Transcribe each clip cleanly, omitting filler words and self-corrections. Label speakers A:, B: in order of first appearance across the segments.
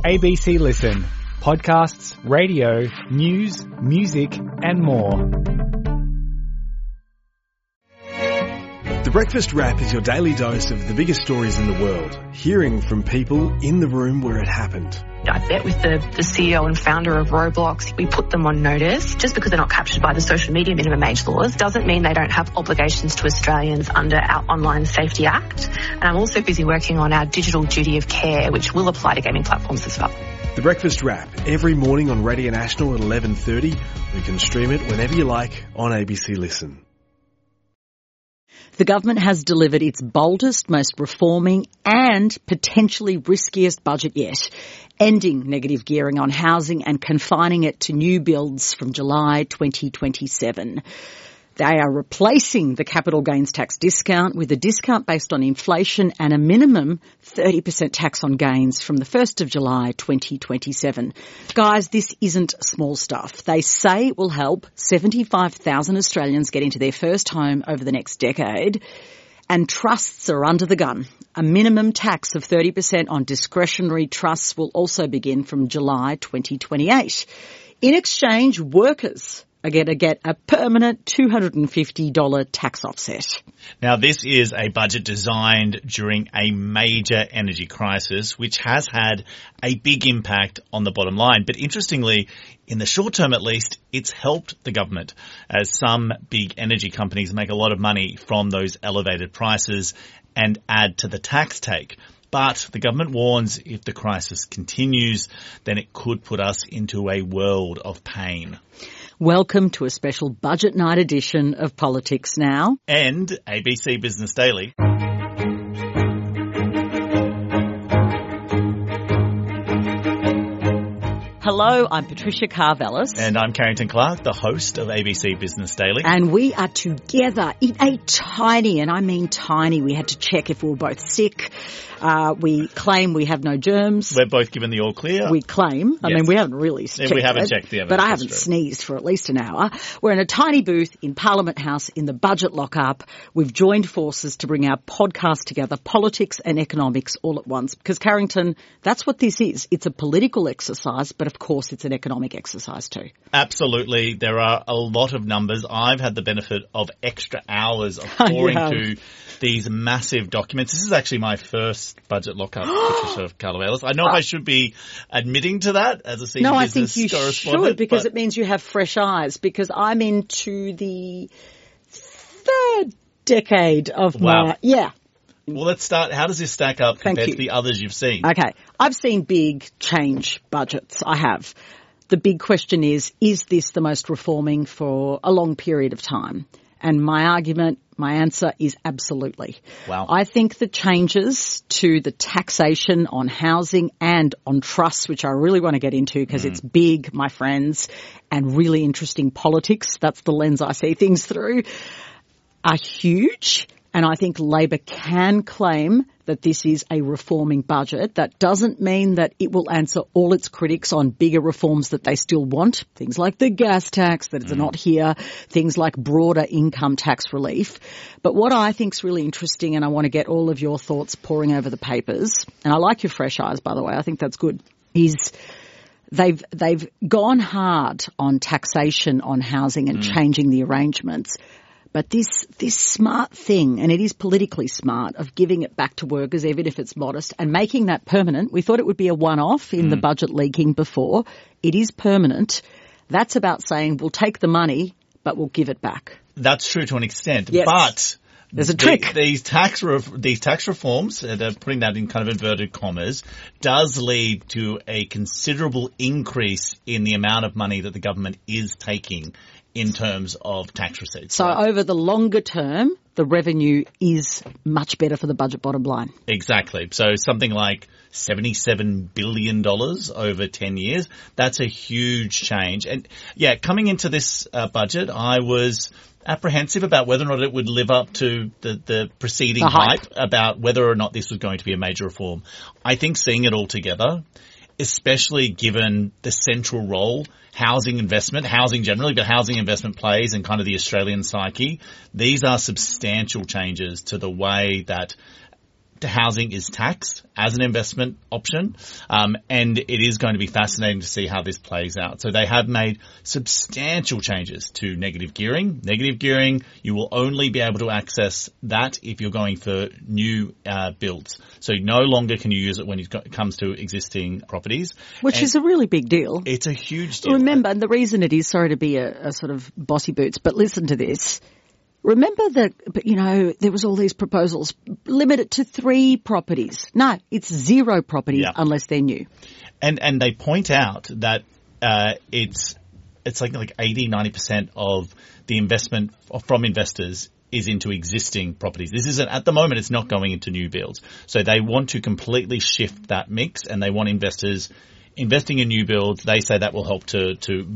A: ABC Listen. Podcasts, radio, news, music and more.
B: The Breakfast Wrap is your daily dose of the biggest stories in the world, hearing from people in the room where it happened.
C: I bet with the CEO and founder of Roblox, we put them on notice. Just because they're not captured by the social media minimum age laws doesn't mean they don't have obligations to Australians under our Online Safety Act. And I'm also busy working on our digital duty of care, which will apply to gaming platforms as well.
B: The Breakfast Wrap, every morning on Radio National at 11:30. You can stream it whenever you like on ABC Listen.
D: The government has delivered its boldest, most reforming and potentially riskiest budget yet, ending negative gearing on housing and confining it to new builds from July 2027. They are replacing the capital gains tax discount with a discount based on inflation and a minimum 30% tax on gains from the 1st of July 2027. Guys, this isn't small stuff. They say it will help 75,000 Australians get into their first home over the next decade. And trusts are under the gun. A minimum tax of 30% on discretionary trusts will also begin from July 2028. In exchange, workers are going to get a permanent $250 tax offset.
E: Now, this is a budget designed during a major energy crisis, which has had a big impact on the bottom line. But interestingly, in the short term at least, it's helped the government, as some big energy companies make a lot of money from those elevated prices and add to the tax take. But the government warns if the crisis continues, then it could put us into a world of pain.
D: Welcome to a special budget night edition of Politics Now.
E: And ABC Business Daily.
D: Hello, I'm Patricia Carvelis.
E: And I'm Carrington Clark, the host of ABC Business Daily.
D: And we are together in a tiny, and I mean tiny, we had to check if we were both sick. We claim we have no germs.
E: We're both given the all clear.
D: We claim. I mean, we haven't really checked
E: We haven't checked the evidence.
D: But I haven't sneezed for at least an hour. We're in a tiny booth in Parliament House in the budget lockup. We've joined forces to bring our podcast together, politics and economics all at once. Because, Carrington, that's what this is. It's a political exercise, but of course it's an economic exercise too.
E: Absolutely. There are a lot of numbers. I've had the benefit of extra hours of pouring through these massive documents. This is actually my first budget lockup, Patricia Carvelis. I know if I should be admitting to that as a senior business correspondent. No, I think you should,
D: because it means you have fresh eyes, because I'm into the third decade of my... Yeah.
E: Well, let's start. How does this stack up compared to the others you've seen?
D: Okay. I've seen big change budgets. I have. The big question is this the most reforming for a long period of time? And my answer is absolutely.
E: Wow.
D: I think the changes to the taxation on housing and on trusts, which I really want to get into because it's big, my friends, and really interesting politics, that's the lens I see things through, are huge. And I think Labor can claim that this is a reforming budget. That doesn't mean that it will answer all its critics on bigger reforms that they still want, things like the gas tax that is not here, things like broader income tax relief. But what I think is really interesting, and I want to get all of your thoughts pouring over the papers, and I like your fresh eyes, by the way, I think that's good, is they've gone hard on taxation on housing and changing the arrangements. But this smart thing, and it is politically smart, of giving it back to workers, even if it's modest, and making that permanent. We thought it would be a one-off in the budget leaking before. It is permanent. That's about saying we'll take the money, but we'll give it back.
E: That's true to an extent.
D: Yes.
E: But
D: there's a trick.
E: These tax reforms, putting that in kind of inverted commas, does lead to a considerable increase in the amount of money that the government is taking in terms of tax receipts.
D: So over the longer term, the revenue is much better for the budget bottom line.
E: Exactly. So something like $77 billion over 10 years. That's a huge change. And yeah, coming into this budget, I was apprehensive about whether or not it would live up to the preceding hype about whether or not this was going to be a major reform. I think seeing it all together, especially given the central role housing generally, but housing investment plays in kind of the Australian psyche, these are substantial changes to the way that housing is taxed as an investment option, and it is going to be fascinating to see how this plays out. So they have made substantial changes to negative gearing. Negative gearing, you will only be able to access that if you're going for new builds. So no longer can you use it when it comes to existing properties.
D: Which is a really big deal.
E: It's a huge deal.
D: Remember, and the reason it is, sorry to be a sort of bossy boots, but listen to this. Remember that, there was all these proposals, limit it to 3 properties. No, it's 0 properties unless they're new.
E: And they point out that it's like 80, 90% of the investment from investors is into existing properties. This isn't, at the moment, it's not going into new builds. So they want to completely shift that mix, and they want investors investing in new builds. They say that will help to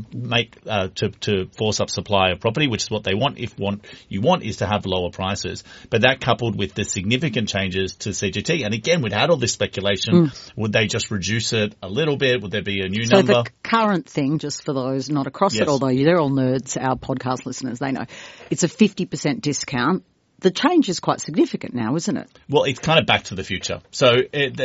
E: force up supply of property, which is what they want. If you want is to have lower prices. But that coupled with the significant changes to CGT, and again, without all this speculation, would they just reduce it a little bit? Would there be a new number?
D: So the current thing, just for those not across it, although they're all nerds, our podcast listeners, they know, it's a 50% discount. The change is quite significant now, isn't it?
E: Well, it's kind of back to the future. So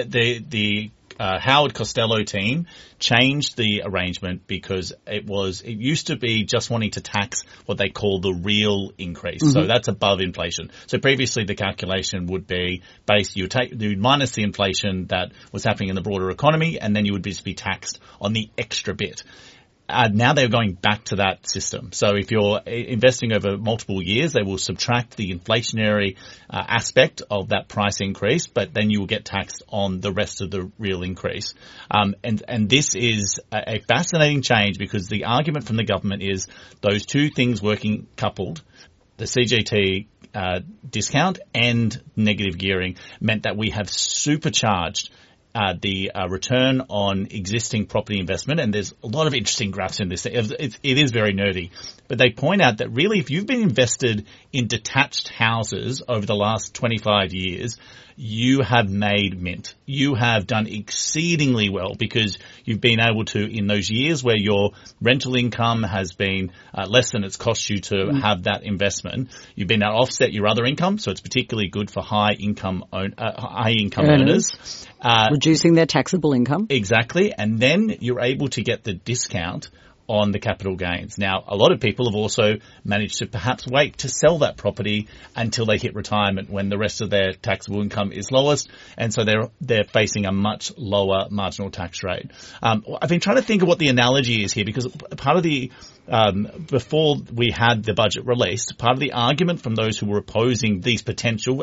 E: the Howard Costello team changed the arrangement because it used to be just wanting to tax what they call the real increase. Mm-hmm. So that's above inflation. So previously the calculation would be you'd minus the inflation that was happening in the broader economy, and then you would just be taxed on the extra bit. Now they're going back to that system. So if you're investing over multiple years, they will subtract the inflationary aspect of that price increase, but then you will get taxed on the rest of the real increase. And this is a fascinating change because the argument from the government is those two things working coupled, the CGT discount and negative gearing, meant that we have supercharged the return on existing property investment, and there's a lot of interesting graphs in this. It is very nerdy, but they point out that really if you've been invested in detached houses over the last 25 years, you have made mint. You have done exceedingly well because you've been able to, in those years where your rental income has been less than it's cost you to have that investment, you've been able to offset your other income. So it's particularly good for high income earners.
D: Reducing their taxable income.
E: Exactly. And then you're able to get the discount on the capital gains. Now, a lot of people have also managed to perhaps wait to sell that property until they hit retirement when the rest of their taxable income is lowest, and so they're facing a much lower marginal tax rate. I've been trying to think of what the analogy is here because part of the before we had the budget released, part of the argument from those who were opposing these potential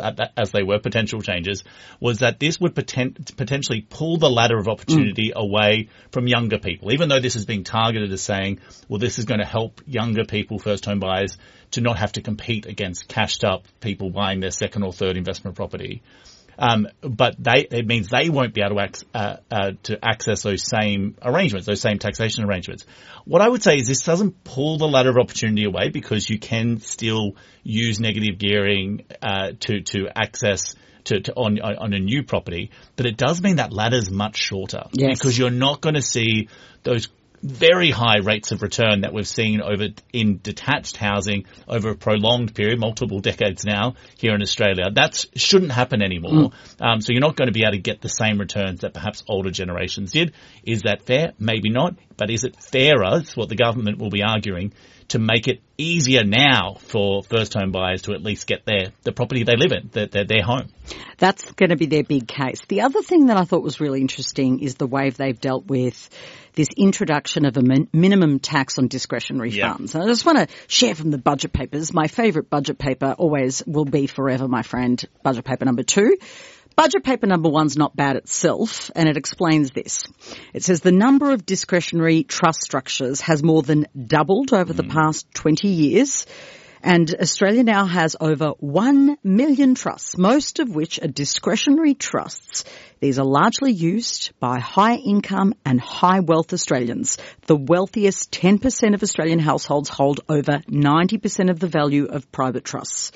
E: changes was that this would potentially pull the ladder of opportunity away from younger people, even though this is being targeted as saying, well, this is going to help younger people, first home buyers, to not have to compete against cashed up people buying their second or third investment property. But it means they won't be able to access those same arrangements, those same taxation arrangements. What I would say is this doesn't pull the ladder of opportunity away because you can still use negative gearing to access on a new property, but it does mean that ladder's much shorter because you're not going to see those very high rates of return that we've seen in detached housing over a prolonged period, multiple decades now here in Australia. That shouldn't happen anymore. So you're not going to be able to get the same returns that perhaps older generations did. Is that fair? Maybe not. But is it fairer? It's what the government will be arguing, to make it easier now for first home buyers to at least get the property they live in, their home. That's
D: going to be their big case. The other thing that I thought was really interesting is the way they've dealt with this introduction of a minimum tax on discretionary funds. And I just want to share from the budget papers. My favourite budget paper always will be forever, my friend, budget paper number 2. Budget paper number 1's not bad itself, and it explains this. It says the number of discretionary trust structures has more than doubled over the past 20 years, and Australia now has over 1 million trusts, most of which are discretionary trusts. These are largely used by high income and high wealth Australians. The wealthiest 10% of Australian households hold over 90% of the value of private trusts.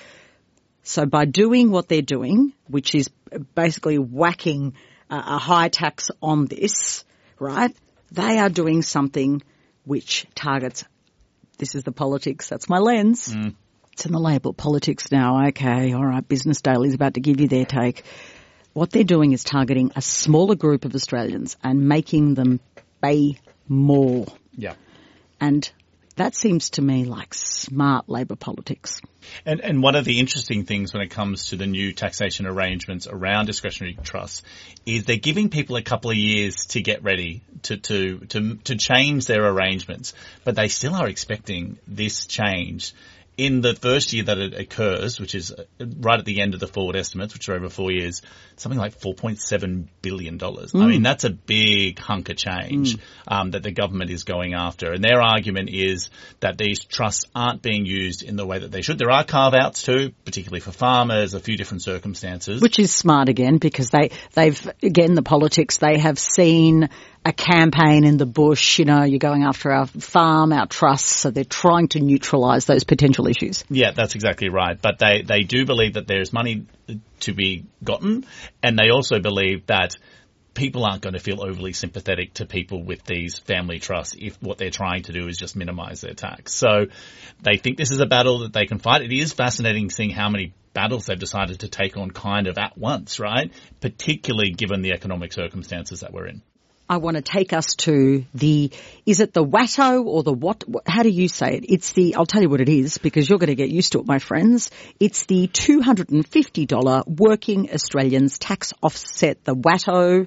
D: So by doing what they're doing, which is basically whacking a high tax on this, right, they are doing something which targets, this is the politics, that's my lens, It's in the label politics now. Okay, all right, Business Daily's about to give you their take. What they're doing is targeting a smaller group of Australians and making them pay more.
E: Yeah.
D: And that seems to me like smart Labor politics.
E: And one of the interesting things when it comes to the new taxation arrangements around discretionary trusts is they're giving people a couple of years to get ready to change their arrangements, but they still are expecting this change in the first year that it occurs, which is right at the end of the forward estimates, which are over 4 years, something like $4.7 billion. I mean, that's a big hunk of change that the government is going after. And their argument is that these trusts aren't being used in the way that they should. There are carve-outs too, particularly for farmers, a few different circumstances.
D: Which is smart again, because they've, again, the politics, they have seen a campaign in the bush, you know, you're going after our farm, our trusts, so they're trying to neutralise those potential issues.
E: Yeah, that's exactly right. But they do believe that there's money to be gotten, and they also believe that people aren't going to feel overly sympathetic to people with these family trusts if what they're trying to do is just minimise their tax. So they think this is a battle that they can fight. It is fascinating seeing how many battles they've decided to take on kind of at once, right? Particularly given the economic circumstances that we're in.
D: I want to take us to is it the WATO or the what? How do you say it? I'll tell you what it is because you're going to get used to it, my friends. It's the $250 Working Australians tax offset, the WATO.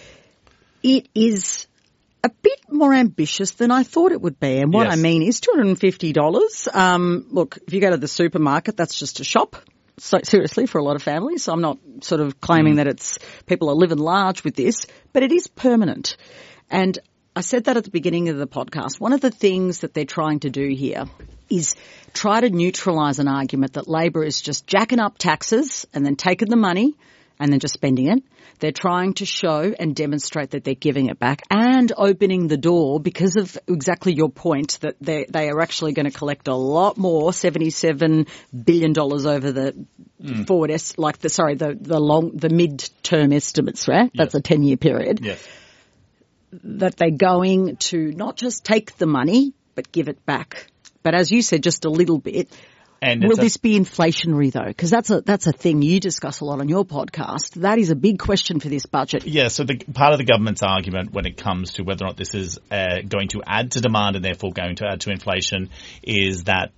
D: It is a bit more ambitious than I thought it would be. And what I mean is $250. Look, if you go to the supermarket, that's just a shop. So seriously, for a lot of families. So I'm not sort of claiming that people are living large with this, but it is permanent. And I said that at the beginning of the podcast. One of the things that they're trying to do here is try to neutralise an argument that Labor is just jacking up taxes and then taking the money and then just spending it. They're trying to show and demonstrate that they're giving it back and opening the door because of exactly your point that they are actually going to collect a lot more, $77 billion over the forward, the mid-term estimates, right? That's a 10-year period.
E: Yes.
D: That they're going to not just take the money but give it back. But as you said, just a little bit. And will this be inflationary though? Because that's a thing you discuss a lot on your podcast. That is a big question for this budget.
E: Yeah, so part of the government's argument when it comes to whether or not this is going to add to demand and therefore going to add to inflation is that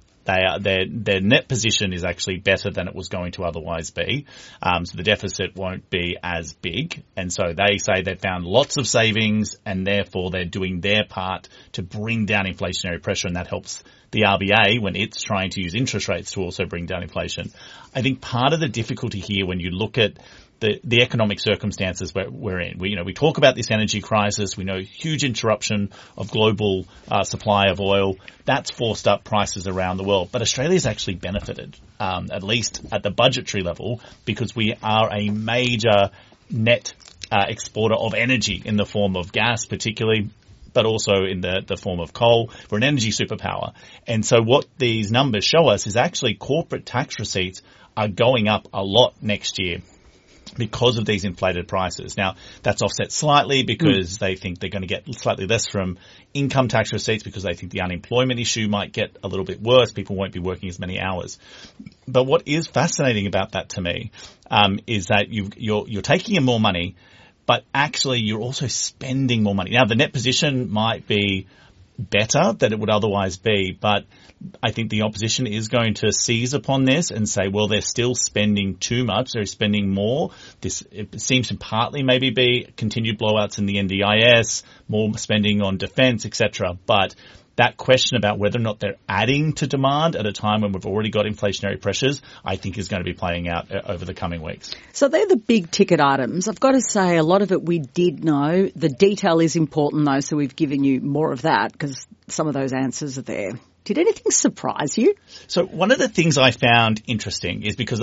E: their net position is actually better than it was going to otherwise be. So the deficit won't be as big. And so they say they've found lots of savings and therefore they're doing their part to bring down inflationary pressure, and that helps the RBA when it's trying to use interest rates to also bring down inflation. I think part of the difficulty here when you look at the economic circumstances we're in. We talk about this energy crisis. We know huge interruption of global supply of oil. That's forced up prices around the world. But Australia's actually benefited, at least at the budgetary level, because we are a major net exporter of energy in the form of gas particularly, but also in the form of coal. We're an energy superpower. And so what these numbers show us is actually corporate tax receipts are going up a lot next year because of these inflated prices. Now, that's offset slightly because they think they're going to get slightly less from income tax receipts because they think the unemployment issue might get a little bit worse. People won't be working as many hours. But what is fascinating about that to me is that you're taking in more money, but actually you're also spending more money. Now, the net position might be better than it would otherwise be, but I think the opposition is going to seize upon this and say, well, they're still spending too much. They're spending more. It seems to partly maybe be continued blowouts in the NDIS, more spending on defence, etc. But that question about whether or not they're adding to demand at a time when we've already got inflationary pressures, I think is going to be playing out over the coming weeks.
D: So they're the big ticket items. I've got to say a lot of it we did know. The detail is important though, so we've given you more of that because some of those answers are there. Did anything surprise you?
E: So one of the things I found interesting is because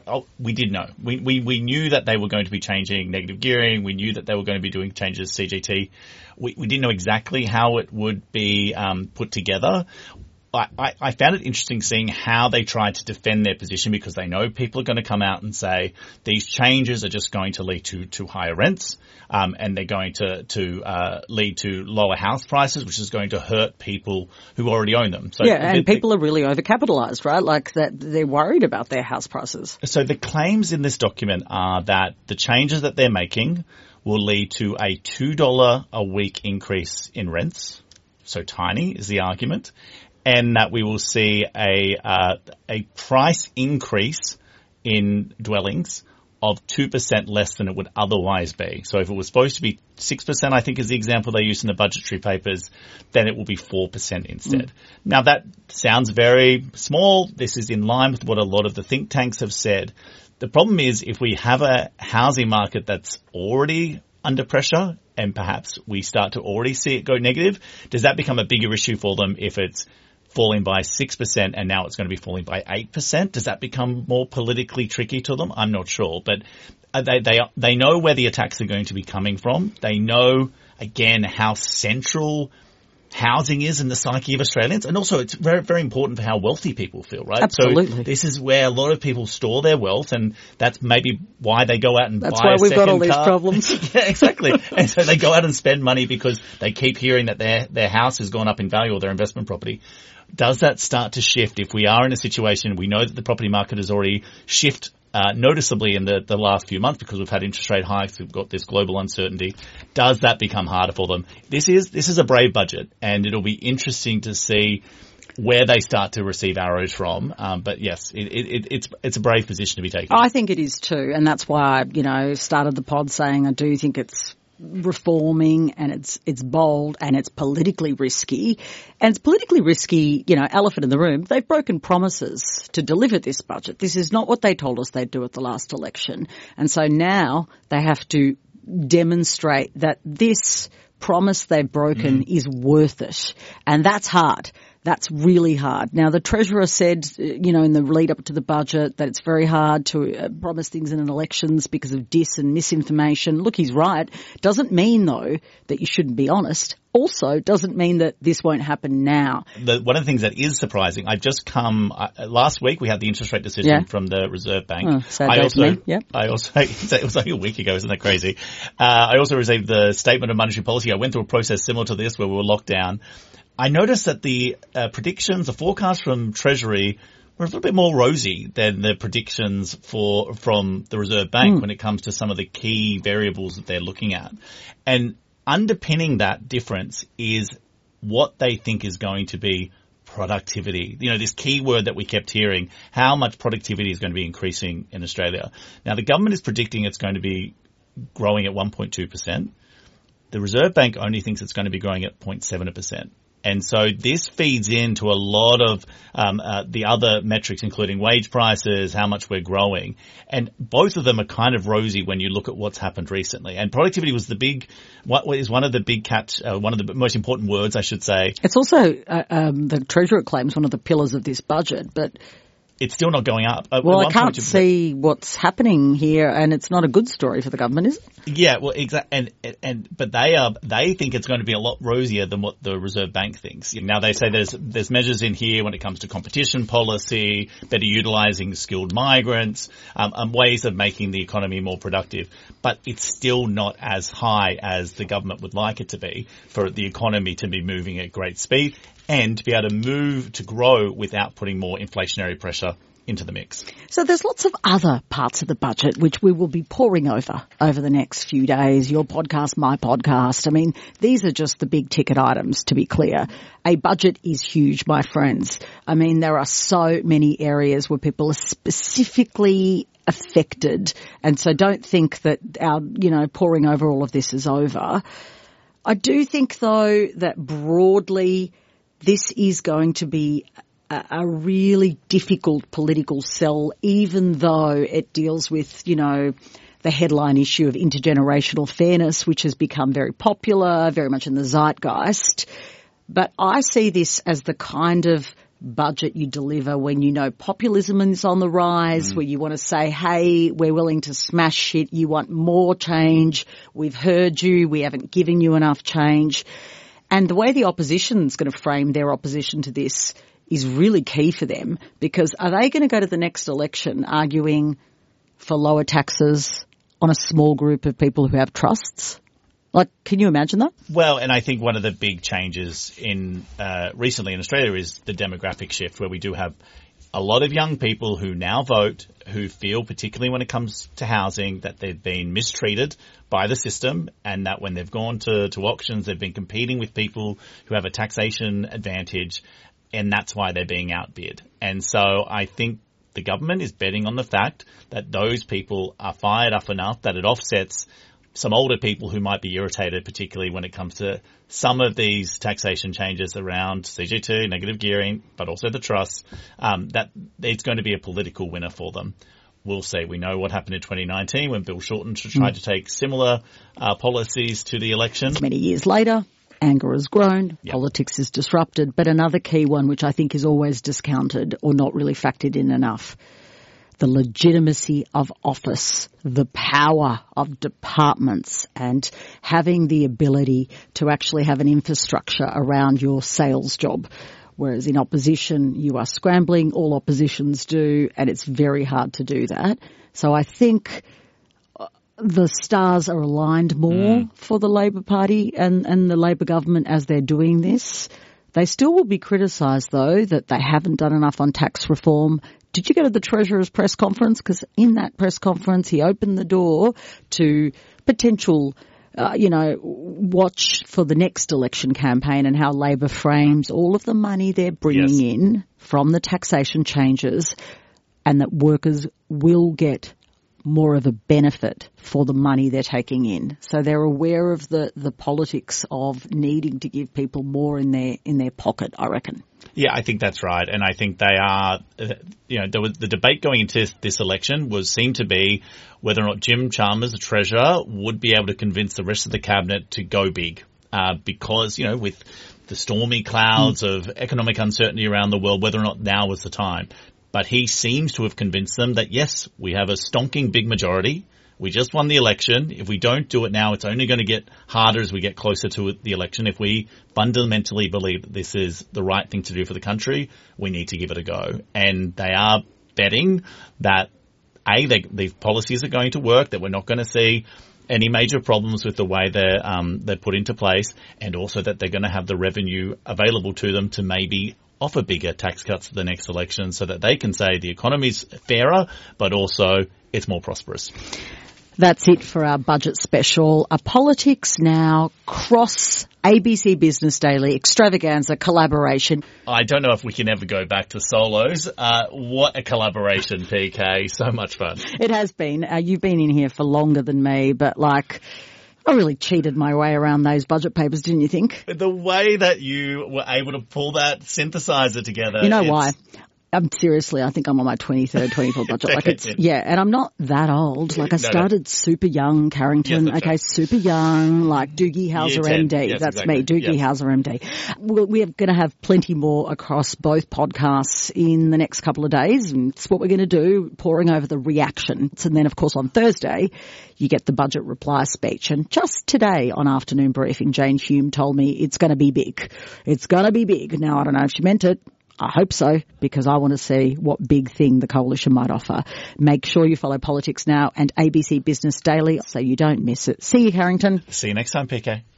E: we did know. We knew that they were going to be changing negative gearing. We knew that they were going to be doing changes to CGT. We didn't know exactly how it would be put together. I found it interesting seeing how they tried to defend their position, because they know people are going to come out and say these changes are just going to lead to higher rents, and they're going to lead to lower house prices, which is going to hurt people who already own them. So
D: and people are really overcapitalised, right? Like that, they're worried about their house prices.
E: So the claims in this document are that the changes that they're making will lead to a $2 a week increase in rents. So tiny is the argument. And that we will see a price increase in dwellings of 2% less than it would otherwise be. So if it was supposed to be 6%, I think is the example they use in the budgetary papers, then it will be 4% instead. Now that sounds very small. This is in line with what a lot of the think tanks have said. The problem is if we have a housing market that's already under pressure and perhaps we start to already see it go negative, does that become a bigger issue for them if it's falling by 6% and now it's going to be falling by 8%? Does that become more politically tricky to them? I'm not sure, but they know where the attacks are going to be coming from. They know, again, how central housing is in the psyche of Australians, and also it's very, very important for how wealthy people feel, right?
D: Absolutely.
E: So this is where a lot of people store their wealth, and that's maybe why they go out and buy a second car.
D: That's why we've got all these problems.
E: Yeah, exactly. And so they go out and spend money because they keep hearing that their house has gone up in value or their investment property. Does that start to shift if we are in a situation, we know that the property market has already shifted noticeably in the last few months because we've had interest rate hikes, we've got this global uncertainty. Does that become harder for them? This is a brave budget, and it'll be interesting to see where they start to receive arrows from. But yes, it's a brave position to be taking.
D: I think it is too, and that's why I started the pod saying I do think it's reforming, and it's bold, and it's politically risky. And it's politically risky, elephant in the room. They've broken promises to deliver this budget. This is not what they told us they'd do at the last election. And so now they have to demonstrate that this promise they've broken is worth it. And that's hard. That's really hard. Now, the Treasurer said, in the lead up to the budget that it's very hard to promise things in elections because of dis and misinformation. Look, he's right. Doesn't mean, though, that you shouldn't be honest. Also, doesn't mean that this won't happen now.
E: One of the things that is surprising, I've just come last week we had the interest rate decision from the Reserve Bank.
D: Oh, sad day for me. Yep.
E: It was only a week ago, isn't that crazy? I also received the Statement of Monetary Policy. I went through a process similar to this where we were locked down. I noticed that the predictions, the forecast from Treasury were a little bit more rosy than the predictions from the Reserve Bank when it comes to some of the key variables that they're looking at. And underpinning that difference is what they think is going to be productivity. This key word that we kept hearing, how much productivity is going to be increasing in Australia. Now, the government is predicting it's going to be growing at 1.2%. The Reserve Bank only thinks it's going to be growing at 0.7%. And so this feeds into a lot of the other metrics, including wage prices, how much we're growing. And both of them are kind of rosy when you look at what's happened recently. And productivity was one of the big one of the most important words, I should say.
D: It's also, the Treasurer claims, one of the pillars of this budget, but
E: it's still not going up.
D: Well, I can't see what's happening here, and it's not a good story for the government, is it?
E: Yeah, well, exactly. But they think it's going to be a lot rosier than what the Reserve Bank thinks. Now they say there's measures in here when it comes to competition policy, better utilising skilled migrants, ways of making the economy more productive. But it's still not as high as the government would like it to be for the economy to be moving at great speed and to be able to grow without putting more inflationary pressure into the mix.
D: So there's lots of other parts of the budget which we will be poring over the next few days. Your podcast, my podcast. I mean, these are just the big ticket items, to be clear. A budget is huge, my friends. I mean, there are so many areas where people are specifically affected. And so don't think that our, poring over all of this is over. I do think, though, that broadly this is going to be a really difficult political sell, even though it deals with, the headline issue of intergenerational fairness, which has become very popular, very much in the zeitgeist. But I see this as the kind of budget you deliver when populism is on the rise, where you want to say, hey, we're willing to smash shit, you want more change, we've heard you, we haven't given you enough change. And the way the opposition's going to frame their opposition to this is really key for them, because are they going to go to the next election arguing for lower taxes on a small group of people who have trusts? Like, can you imagine that?
E: Well, and I think one of the big changes in recently in Australia is the demographic shift, where we do have a lot of young people who now vote, who feel, particularly when it comes to housing, that they've been mistreated by the system, and that when they've gone to auctions, they've been competing with people who have a taxation advantage, and that's why they're being outbid. And so I think the government is betting on the fact that those people are fired up enough that it offsets some older people who might be irritated, particularly when it comes to some of these taxation changes around CGT, negative gearing, but also the trusts, that it's going to be a political winner for them. We'll see. We know what happened in 2019 when Bill Shorten tried to take similar policies to the election.
D: Many years later, anger has grown, politics is disrupted, but another key one which I think is always discounted or not really factored in enough: the legitimacy of office, the power of departments, and having the ability to actually have an infrastructure around your sales job. Whereas in opposition, you are scrambling, all oppositions do, and it's very hard to do that. So I think the stars are aligned more for the Labor Party and the Labor government as they're doing this. They still will be criticised, though, that they haven't done enough on tax reform. Did you go to the Treasurer's press conference? Because in that press conference, he opened the door to potential, watch for the next election campaign and how Labor frames all of the money they're bringing in from the taxation changes, and that workers will get more of a benefit for the money they're taking in. So they're aware of the politics of needing to give people more in their pocket, I reckon.
E: Yeah, I think that's right. And I think they are, the debate going into this election seemed to be whether or not Jim Chalmers, the Treasurer, would be able to convince the rest of the cabinet to go big. Because, with the stormy clouds of economic uncertainty around the world, whether or not now was the time. But he seems to have convinced them that, yes, we have a stonking big majority. We just won the election. If we don't do it now, it's only going to get harder as we get closer to the election. If we fundamentally believe that this is the right thing to do for the country, we need to give it a go. And they are betting that, these policies are going to work, that we're not going to see any major problems with the way they're put into place, and also that they're going to have the revenue available to them to maybe offer bigger tax cuts for the next election, so that they can say the economy's fairer, but also it's more prosperous.
D: That's it for our budget special. A Politics Now cross ABC Business Daily extravaganza collaboration.
E: I don't know if we can ever go back to solos. What a collaboration, PK. So much fun.
D: It has been. You've been in here for longer than me, but I really cheated my way around those budget papers, didn't you think?
E: The way that you were able to pull that synthesizer together.
D: You know why? Seriously, I think I'm on my 23rd, 24th budget. And I'm not that old. I started super young, Carrington.
E: Yes, right.
D: Super young, like Doogie Howser MD.
E: Yes,
D: that's
E: exactly.
D: Me, Doogie Howser MD. We're going to have plenty more across both podcasts in the next couple of days. And it's what we're going to do, pouring over the reactions. And then, of course, on Thursday, you get the budget reply speech. And just today on Afternoon Briefing, Jane Hume told me it's going to be big. It's going to be big. Now, I don't know if she meant it. I hope so, because I want to see what big thing the coalition might offer. Make sure you follow Politics Now and ABC Business Daily so you don't miss it. See you, Carrington.
E: See you next time, PK.